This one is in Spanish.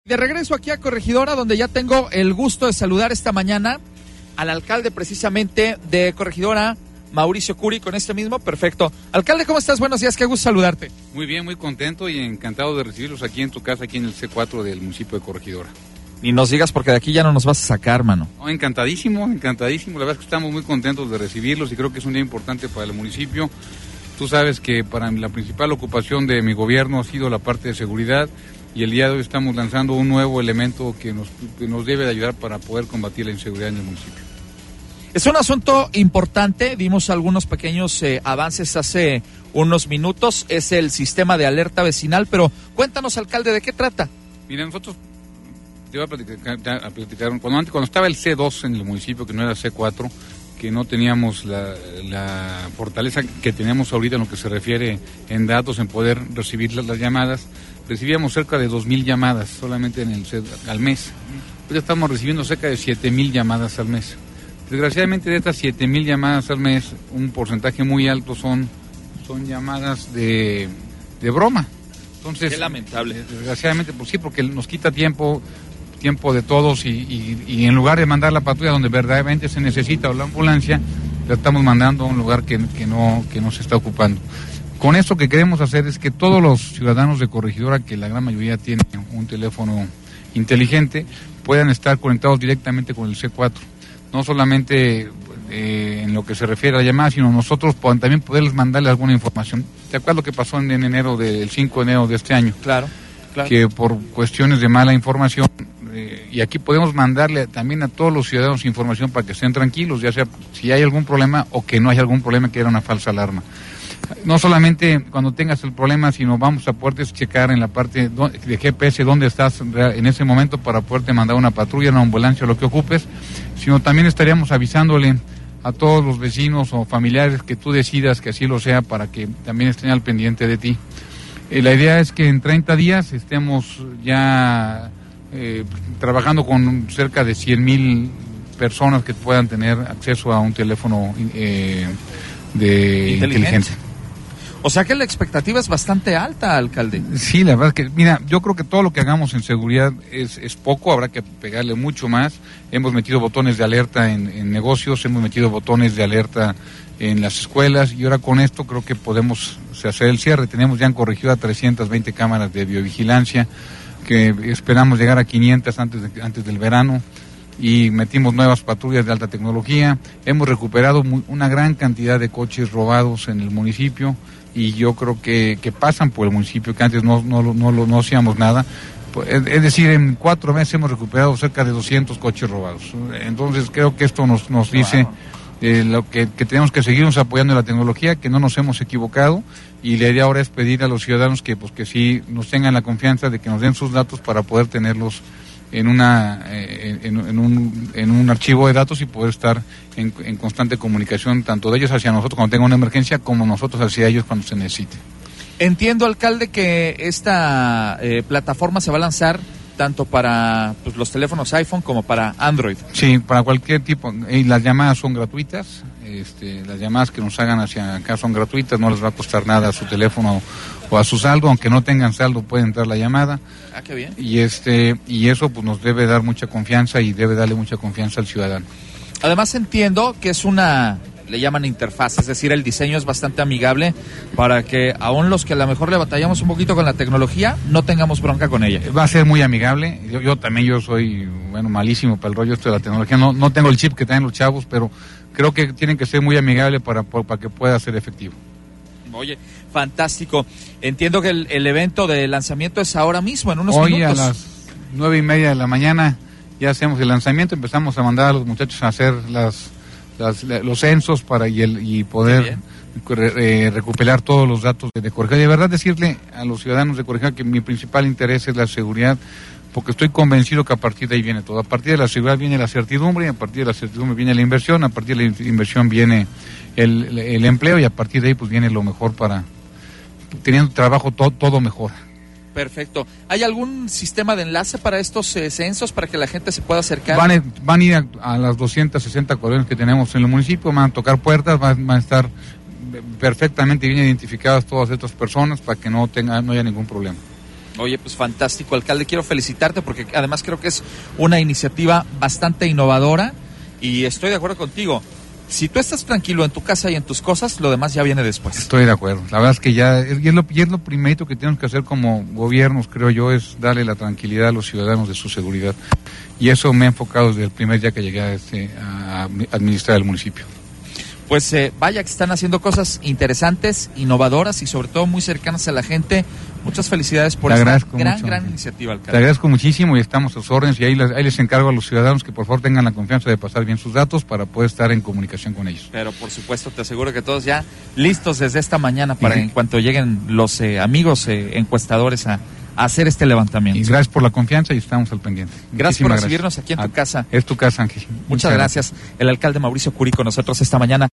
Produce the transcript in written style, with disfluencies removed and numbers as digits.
De regreso aquí a Corregidora, donde ya tengo el gusto de saludar esta mañana al alcalde precisamente de Corregidora, Mauricio Curi, con este mismo. Perfecto. Alcalde, ¿cómo estás? Buenos días, qué gusto saludarte. Muy bien, muy contento y encantado de recibirlos aquí en tu casa, aquí en el C4 del municipio de Corregidora. Ni nos digas porque de aquí ya no nos vas a sacar, mano. Oh, encantadísimo. La verdad es que estamos muy contentos de recibirlos y creo que es un día importante para el municipio. Tú sabes que para mí la principal ocupación de mi gobierno ha sido la parte de seguridad. Y el día de hoy estamos lanzando un nuevo elemento que nos debe de ayudar para poder combatir la inseguridad en el municipio. Es un asunto importante, dimos algunos pequeños avances hace unos minutos, es el sistema de alerta vecinal, pero cuéntanos, alcalde, ¿de qué trata? Mira, nosotros, te voy a platicar cuando estaba el C2 en el municipio, que no era C4, que no teníamos la fortaleza que tenemos ahorita en lo que se refiere en datos, en poder recibir las llamadas. Recibíamos cerca de 2,000 llamadas solamente al mes. Hoy estamos recibiendo cerca de 7,000 llamadas al mes. Desgraciadamente de estas 7,000 llamadas al mes, un porcentaje muy alto son llamadas de broma. Entonces, qué lamentable. Desgraciadamente, pues sí, porque nos quita tiempo de todos y en lugar de mandar la patrulla donde verdaderamente se necesita o la ambulancia, la estamos mandando a un lugar que no se está ocupando. Con esto que queremos hacer es que todos los ciudadanos de Corregidora, que la gran mayoría tienen un teléfono inteligente, puedan estar conectados directamente con el C4. No solamente en lo que se refiere a la llamada, sino nosotros también poderles mandarles alguna información. ¿Te acuerdas lo que pasó en enero, el 5 de enero de este año? Claro. Que por cuestiones de mala información, y aquí podemos mandarle también a todos los ciudadanos información para que estén tranquilos, ya sea si hay algún problema o que no hay algún problema, que era una falsa alarma. No solamente cuando tengas el problema, sino vamos a poderte checar en la parte de GPS dónde estás en ese momento para poderte mandar una patrulla, una ambulancia o lo que ocupes, sino también estaríamos avisándole a todos los vecinos o familiares que tú decidas que así lo sea para que también estén al pendiente de ti. La idea es que en 30 días estemos ya trabajando con cerca de 100,000 personas que puedan tener acceso a un teléfono inteligente. O sea que la expectativa es bastante alta, alcalde. Sí, la verdad es que, mira, yo creo que todo lo que hagamos en seguridad es poco, habrá que pegarle mucho más. Hemos metido botones de alerta en negocios, hemos metido botones de alerta en las escuelas y ahora con esto creo que podemos hacer el cierre. Tenemos ya en Corregidora 320 cámaras de biovigilancia, que esperamos llegar a 500 antes del verano. Y metimos nuevas patrullas de alta tecnología, hemos recuperado una gran cantidad de coches robados en el municipio y yo creo que pasan por el municipio, que antes no hacíamos nada. Es decir, en 4 meses hemos recuperado cerca de 200 coches robados. Entonces creo que esto nos dice lo que tenemos que seguirnos apoyando en la tecnología, que no nos hemos equivocado, y la idea ahora es pedir a los ciudadanos que sí nos tengan la confianza de que nos den sus datos para poder tenerlos en un archivo de datos y poder estar en constante comunicación, tanto de ellos hacia nosotros cuando tenga una emergencia, como nosotros hacia ellos cuando se necesite. Entiendo, alcalde, que esta plataforma se va a lanzar tanto para los teléfonos iPhone como para Android. Sí, para cualquier tipo. Y las llamadas son gratuitas. Las llamadas que nos hagan hacia acá son gratuitas, no les va a costar nada a su teléfono o a su saldo, aunque no tengan saldo puede entrar la llamada. Ah, qué bien. Y eso pues nos debe dar mucha confianza y debe darle mucha confianza al ciudadano. Además entiendo que es le llaman interfaz, es decir, el diseño es bastante amigable para que aún los que a lo mejor le batallamos un poquito con la tecnología, no tengamos bronca con ella. Va a ser muy amigable. Yo soy, malísimo para el rollo de la tecnología. No tengo el chip que tienen los chavos, pero creo que tienen que ser muy amigables para que pueda ser efectivo. Oye, fantástico. Entiendo que el evento de lanzamiento es ahora mismo, en unos minutos. Hoy a las 9:30 de la mañana ya hacemos el lanzamiento, empezamos a mandar a los muchachos a hacer los censos y poder recuperar todos los datos de Corregidora. De verdad decirle a los ciudadanos de Corregidora que mi principal interés es la seguridad, porque estoy convencido que a partir de ahí viene todo. A partir de la seguridad viene la certidumbre, a partir de la certidumbre viene la inversión, a partir de la inversión viene el empleo y a partir de ahí pues viene lo mejor teniendo trabajo todo mejora. Perfecto. ¿Hay algún sistema de enlace para estos censos para que la gente se pueda acercar? Van a ir a las 260 colonias que tenemos en el municipio, van a tocar puertas, van a estar perfectamente bien identificadas todas estas personas para que no haya ningún problema. Oye, pues fantástico, alcalde. Quiero felicitarte porque además creo que es una iniciativa bastante innovadora y estoy de acuerdo contigo. Si tú estás tranquilo en tu casa y en tus cosas, lo demás ya viene después. Estoy de acuerdo. La verdad es que ya es lo primerito que tenemos que hacer como gobiernos, creo yo, es darle la tranquilidad a los ciudadanos de su seguridad. Y eso me ha enfocado desde el primer día que llegué a administrar el municipio. Pues vaya que están haciendo cosas interesantes, innovadoras y sobre todo muy cercanas a la gente. Muchas felicidades por esta gran iniciativa, alcalde. Te agradezco muchísimo y estamos a sus órdenes y ahí les encargo a los ciudadanos que por favor tengan la confianza de pasar bien sus datos para poder estar en comunicación con ellos. Pero por supuesto te aseguro que todos ya listos desde esta mañana para en cuanto lleguen los amigos encuestadores a hacer este levantamiento. Y gracias por la confianza y estamos al pendiente. Gracias por recibirnos aquí en tu casa. Es tu casa, Ángel. Muchas gracias. El alcalde Mauricio Curi con nosotros esta mañana.